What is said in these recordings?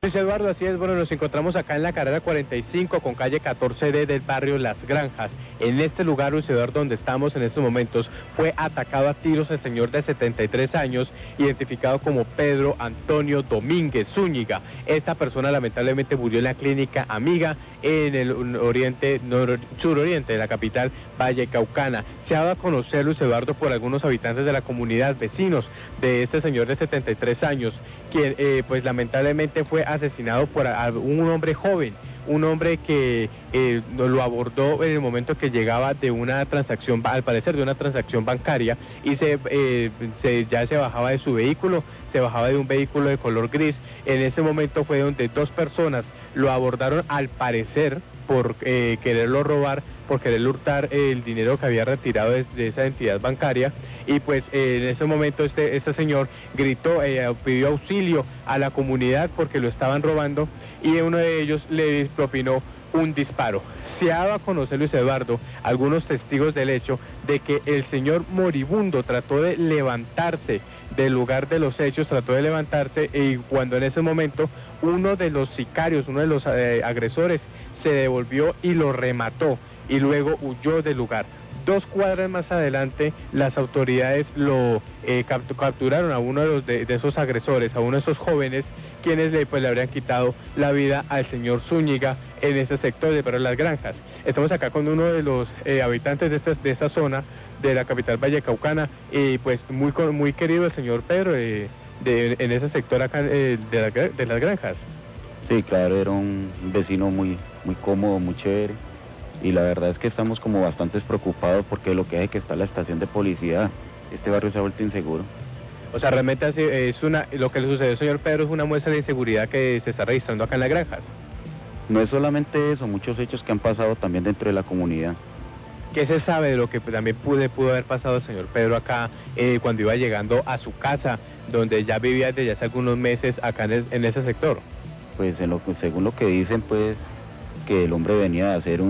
Luis Eduardo, así es, bueno, nos encontramos acá en la carrera 45 con calle 14D del barrio Las Granjas. En este lugar, Luis Eduardo, donde estamos en estos momentos, fue atacado a tiros el señor de 73 años, identificado como Pedro Antonio Domínguez Zúñiga. Esta persona lamentablemente murió en la clínica Amiga, en el suroriente de la capital vallecaucana. Se ha dado a conocer, Luis Eduardo, por algunos habitantes de la comunidad, vecinos de este señor de 73 años, quien pues lamentablemente fue asesinado por un hombre joven, un hombre que lo abordó en el momento que llegaba de una transacción, al parecer de una transacción bancaria, y ya se bajaba de su vehículo, se bajaba de un vehículo de color gris. En ese momento fue donde dos personas lo abordaron, al parecer por quererlo robar, por querer hurtar el dinero que había retirado de esa entidad bancaria, y pues en ese momento este señor gritó, pidió auxilio a la comunidad porque lo estaban robando, y uno de ellos le propinó un disparo. Se ha dado a conocer, Luis Eduardo, algunos testigos del hecho de que el señor moribundo trató de levantarse del lugar de los hechos, y cuando en ese momento uno de los sicarios, uno de los agresores, se devolvió y lo remató, y luego huyó del lugar. 2 cuadras más adelante, las autoridades lo capturaron a uno de esos agresores, a uno de esos jóvenes, quienes le habrían quitado la vida al señor Zúñiga en ese sector de Barrio Las Granjas. Estamos acá con uno de los habitantes de esta zona de la capital vallecaucana, y pues muy querido el señor Pedro en ese sector acá de Las Granjas. Sí, claro, era un vecino muy cómodo, muy chévere, y la verdad es que estamos como bastante preocupados porque lo que hay que está la estación de policía, este barrio se ha vuelto inseguro. O sea, realmente lo que le sucedió al señor Pedro es una muestra de inseguridad que se está registrando acá en Las Granjas. No es solamente eso, muchos hechos que han pasado también dentro de la comunidad. ¿Qué se sabe de lo que también pudo haber pasado el señor Pedro acá cuando iba llegando a su casa, donde ya vivía desde hace algunos meses acá en ese sector? Pues según lo que dicen, pues, que el hombre venía a hacer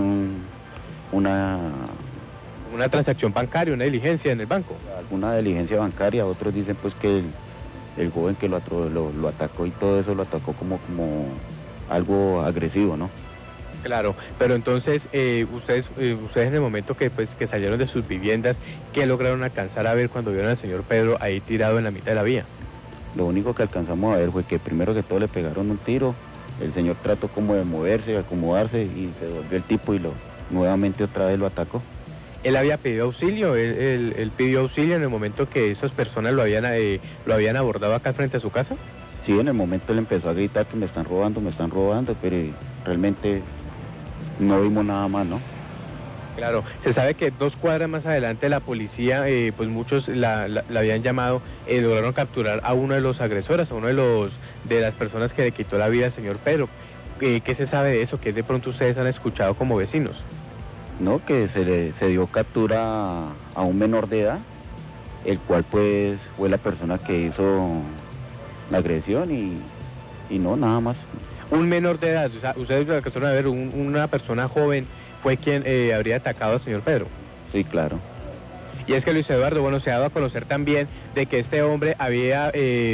una transacción bancaria, una diligencia en el banco. Alguna diligencia bancaria. Otros dicen pues que el joven que lo atacó y todo eso lo atacó como algo agresivo, ¿no? Claro, pero entonces ustedes en el momento que salieron de sus viviendas, ¿qué lograron alcanzar a ver cuando vieron al señor Pedro ahí tirado en la mitad de la vía? Lo único que alcanzamos a ver fue que primero que todo le pegaron un tiro, el señor trató como de moverse, de acomodarse, y se volvió el tipo y nuevamente otra vez lo atacó. Él había pedido auxilio, él pidió auxilio en el momento que esas personas lo habían abordado acá frente a su casa. Sí, en el momento él empezó a gritar que me están robando, pero realmente no vimos nada más, ¿no? Claro, se sabe que 2 cuadras más adelante la policía, pues muchos la habían llamado, lograron capturar a uno de los agresores, a uno de las personas que le quitó la vida al señor Pedro. ¿Qué se sabe de eso? ¿Qué de pronto ustedes han escuchado como vecinos? No, que se dio captura a un menor de edad, el cual pues fue la persona que hizo la agresión y no, nada más. Un menor de edad, o sea, ustedes alcanzaron a ver una persona joven fue quien habría atacado al señor Pedro. Sí, claro. Y es que Luis Eduardo, bueno, se ha dado a conocer también de que este hombre era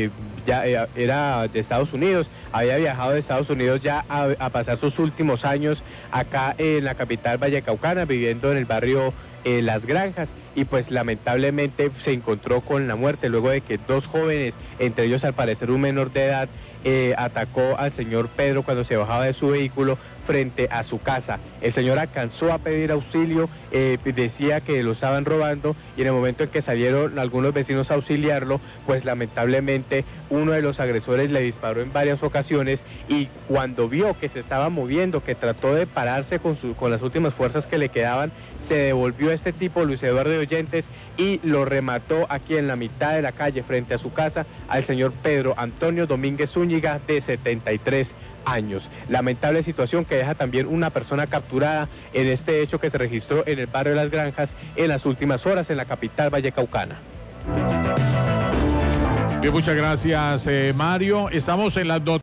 de Estados Unidos, había viajado de Estados Unidos ya a pasar sus últimos años acá en la capital vallecaucana, viviendo en el barrio Las Granjas, y pues lamentablemente se encontró con la muerte luego de que 2 jóvenes, entre ellos al parecer un menor de edad, atacó al señor Pedro cuando se bajaba de su vehículo frente a su casa. El señor alcanzó a pedir auxilio, decía que lo estaban robando, y en el momento en que salieron algunos vecinos a auxiliarlo, pues lamentablemente uno de los agresores le disparó en varias ocasiones, y cuando vio que se estaba moviendo, que trató de pararse con las últimas fuerzas que le quedaban, se devolvió este tipo, Luis Eduardo de Oyentes, y lo remató aquí en la mitad de la calle frente a su casa al señor Pedro Antonio Domínguez Zúñiga, de 73 años. Lamentable situación que deja también una persona capturada en este hecho que se registró en el barrio de Las Granjas en las últimas horas en la capital vallecaucana. Bien, muchas gracias, Mario. Estamos en las noticias.